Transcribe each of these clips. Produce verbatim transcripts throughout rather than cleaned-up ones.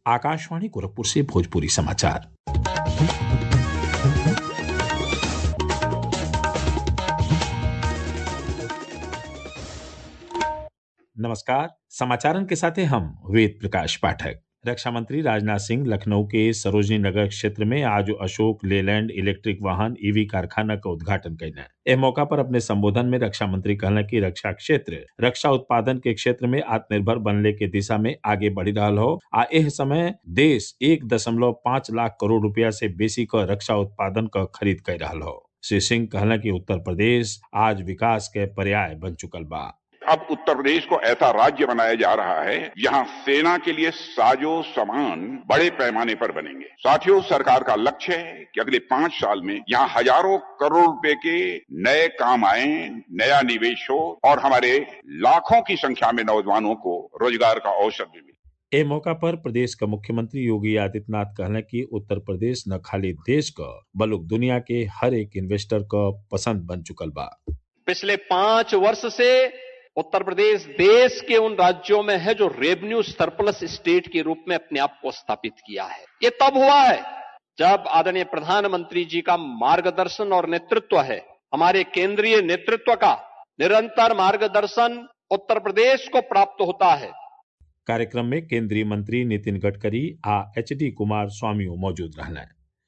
आकाशवाणी गोरखपुर से भोजपुरी समाचार। नमस्कार, समाचारन के साथ हैं हम वेद प्रकाश पाठक। रक्षा मंत्री राजनाथ सिंह लखनऊ के सरोजनी नगर क्षेत्र में आज अशोक लेलैंड इलेक्ट्रिक वाहन ईवी कारखाना का उद्घाटन कैले। इस मौका पर अपने संबोधन में रक्षा मंत्री कहला कि रक्षा क्षेत्र रक्षा उत्पादन के क्षेत्र में आत्मनिर्भर बनने के दिशा में आगे बढ़ी रहा हो। आ एह समय देश एक दशमलव पांच लाख करोड़ रुपया से बेसी का रक्षा उत्पादन का खरीद कर रहा हो। श्री सिंह कहला कि उत्तर प्रदेश आज विकास के पर्याय बन चुकल बा। अब उत्तर प्रदेश को ऐसा राज्य बनाया जा रहा है जहां सेना के लिए साजो सामान बड़े पैमाने पर बनेंगे। साथियों, सरकार का लक्ष्य है कि अगले पांच साल में यहां हजारों करोड़ रुपए के नए काम आए, नया निवेश हो और हमारे लाखों की संख्या में नौजवानों को रोजगार का अवसर भी मिले। ए मौका पर प्रदेश का मुख्यमंत्री योगी आदित्यनाथ कहले कि उत्तर प्रदेश न खाली देश का बल्कि दुनिया के हर एक इन्वेस्टर का पसंद बन चुकल बा। पिछले पांच वर्ष से उत्तर प्रदेश देश के उन राज्यों में है जो रेवेन्यू सरप्लस स्टेट के रूप में अपने आप को स्थापित किया है। ये तब हुआ है जब आदरणीय प्रधानमंत्री जी का मार्गदर्शन और नेतृत्व है। हमारे केंद्रीय नेतृत्व का निरंतर मार्गदर्शन उत्तर प्रदेश को प्राप्त होता है। कार्यक्रम में केंद्रीय मंत्री नितिन गडकरी आ एच डी कुमार स्वामी मौजूद रहना।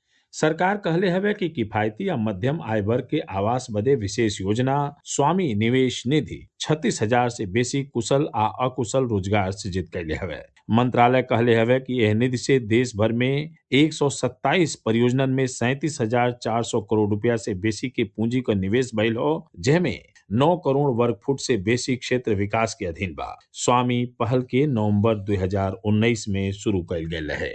सरकार कहले हवे कि किफायती या मध्यम आय वर्ग के आवास बदे विशेष योजना स्वामी निवेश निधि छत्तीस हजार से बेसी कुशल आ अकुशल रोजगार सृजित कैले हवे। मंत्रालय कहले हवे कि यह निधि से देश भर में एक सौ सत्ताईस परियोजनन में सैंतीस हजार चार सौ करोड़ रुपया से बेसी के पूंजी का निवेश भइल हो, जेमे नौ करोड़ वर्ग फुट से बेसी क्षेत्र विकास के अधीन बा। स्वामी पहल के नवंबर दो हजार उन्नीस में शुरू कैल गए है।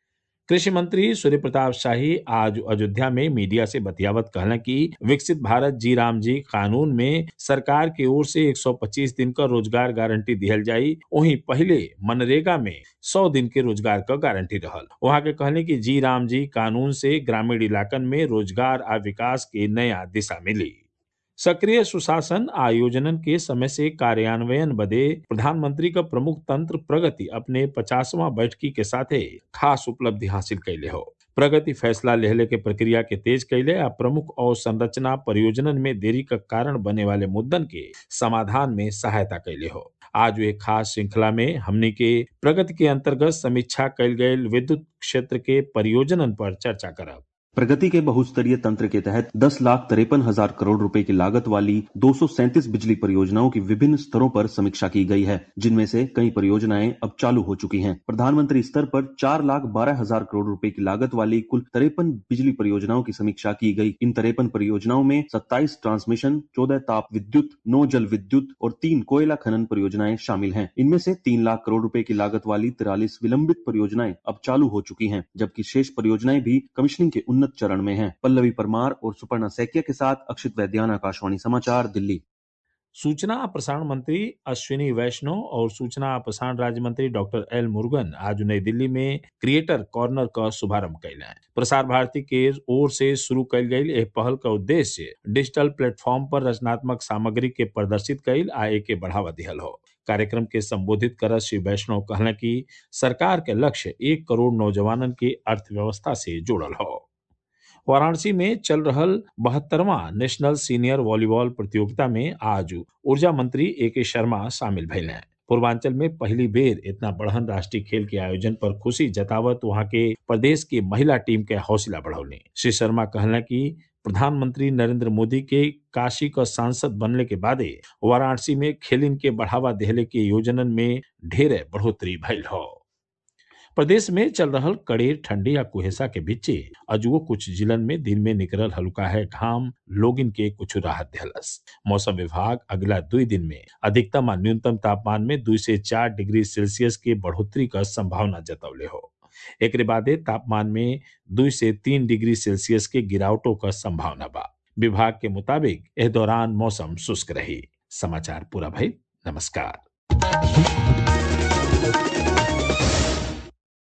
कृषि मंत्री सूर्य प्रताप शाही आज अयोध्या में मीडिया से बतियावत कहला कि विकसित भारत जी राम जी कानून में सरकार की ओर से एक सौ पच्चीस दिन का रोजगार गारंटी दिहल जाई, वहीं पहले मनरेगा में सौ दिन के रोजगार का गारंटी रहल। वहां के कहले कि जी राम जी कानून से ग्रामीण इलाकन में रोजगार आ विकास के नया दिशा मिली। सक्रिय सुशासन आयोजन के समय से कार्यान्वयन बदे प्रधानमंत्री का प्रमुख तंत्र प्रगति अपने पचासवां बैठकी के साथे खास उपलब्धि हासिल कैले हो। प्रगति फैसला लेहले के प्रक्रिया के तेज कैले आ प्रमुख और संरचना परियोजनन में देरी का कारण बने वाले मुद्दन के समाधान में सहायता कैले हो। आज एक खास श्रृंखला में हमने के प्रगति के अंतर्गत समीक्षा कैल गए विद्युत क्षेत्र के परियोजनन पर चर्चा करब। प्रगति के बहुस्तरीय तंत्र के तहत दस लाख तिरपन हजार करोड़ रुपए की लागत वाली दो सौ सैंतीस बिजली परियोजनाओं की विभिन्न स्तरों पर समीक्षा की गई है, जिनमें से कई परियोजनाएं अब चालू हो चुकी हैं। प्रधानमंत्री स्तर पर चार लाख बारह हजार करोड़ रुपए की लागत वाली कुल तिरपन बिजली परियोजनाओं की समीक्षा की गई। इन तिरपन परियोजनाओं में सत्ताईस ट्रांसमिशन, चौदह ताप विद्युत, नौ जल विद्युत और तीन कोयला खनन परियोजनाएं शामिल हैं। इनमें से तीन लाख करोड़ रुपए की लागत वाली तिरालीस विलंबित परियोजनाएं अब चालू हो चुकी हैं, जबकि शेष परियोजनाएं भी कमीशनिंग के उन्नत चरण में हैं। पल्लवी परमार और सुपर्णा सैकिया के साथ अक्षित वैद्यान, आकाशवाणी समाचार, दिल्ली। सूचना और प्रसारण मंत्री अश्विनी वैष्णव और सूचना और प्रसारण राज्य मंत्री डॉक्टर एल मुरुगन आज नई दिल्ली में क्रिएटर कॉर्नर का शुभारंभ कैला। प्रसार भारती के ओर से शुरू कैल गई यह पहल का उद्देश्य डिजिटल प्लेटफॉर्म पर रचनात्मक सामग्री के प्रदर्शित कैल आय के बढ़ावा दिहल हो। कार्यक्रम के संबोधित कर श्री वैष्णव कहला कि सरकार के लक्ष्य एक करोड़ नौजवानन की अर्थव्यवस्था से जुड़ल हो। वाराणसी में चल रहल बहत्तरवां नेशनल सीनियर वॉलीबॉल प्रतियोगिता में आज ऊर्जा मंत्री ए के शर्मा शामिल भइले। पूर्वांचल में पहली बेर इतना बढ़न राष्ट्रीय खेल के आयोजन पर खुशी जतावत वहां के प्रदेश की महिला टीम के हौसला बढ़ौले। श्री शर्मा कहला कि प्रधानमंत्री नरेंद्र मोदी के काशी का सांसद बनने के बादे वाराणसी में खेलिन के बढ़ावा देहले के योजनन में ढेरे बढ़ोतरी भइल हो। प्रदेश में चल रहल कड़ेर ठंडी या कुहेसा के बीच अजुओ कुछ जिलन में दिन में निकलल हल्का है घाम लोगिन के कुछ राहत दिहलस। मौसम विभाग अगला दो दिन में अधिकतम और न्यूनतम तापमान में दो से चार डिग्री सेल्सियस के बढ़ोतरी का संभावना जतौले हो। एक बादे तापमान में दो से तीन डिग्री सेल्सियस के गिरावटों का संभावना बा। विभाग के मुताबिक इस दौरान मौसम शुष्क रही। समाचार पूरा भई। नमस्कार।